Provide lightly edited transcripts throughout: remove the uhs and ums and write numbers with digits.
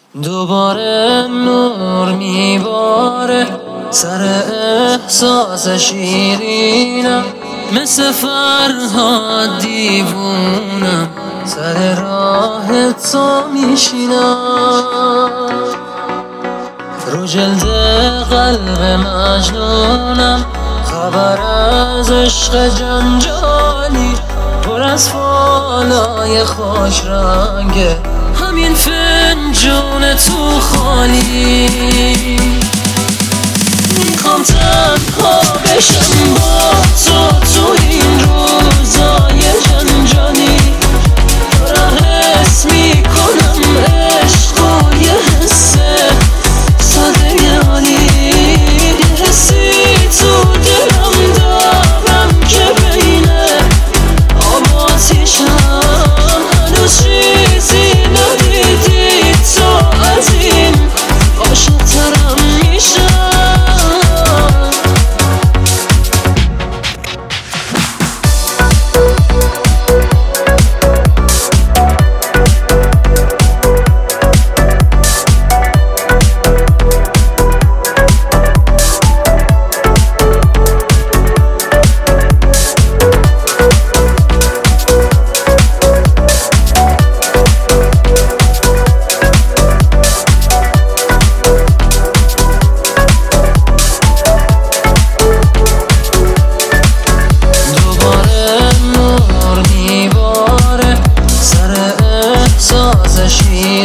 دوباره نور میباره سر احساس شیرینم، مثل فرهاد دیوونم سر راه تو میشینم. رو جلد قلب مجنونم، خبر از عشق جنجالی پر از فالای خوش رنگه، همین فنجون تو خالی. میخوام تنها بشم با تو این روزای جنجالی، دارم حس میکنم عشق و یه حس ساده عالی، یه حسی تو دلم دارم که بینه آب و آتیشم، هنوز چیزی ندیدی تو از این عاشق‌ترم میشم.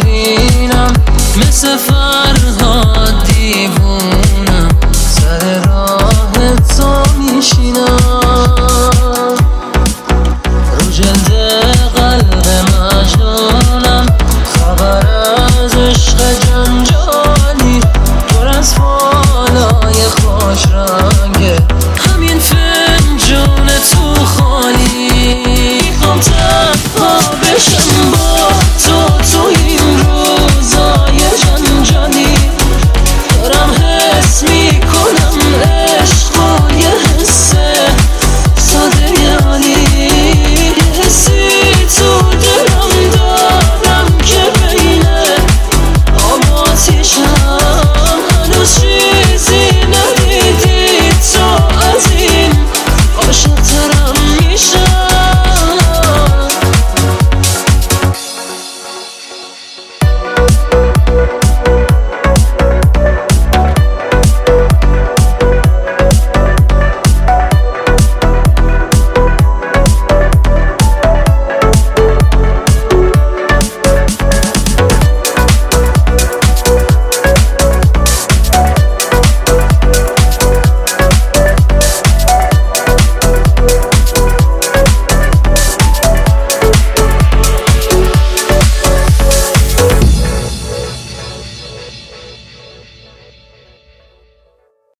شیرینم مثل فرهاد دیوونم سر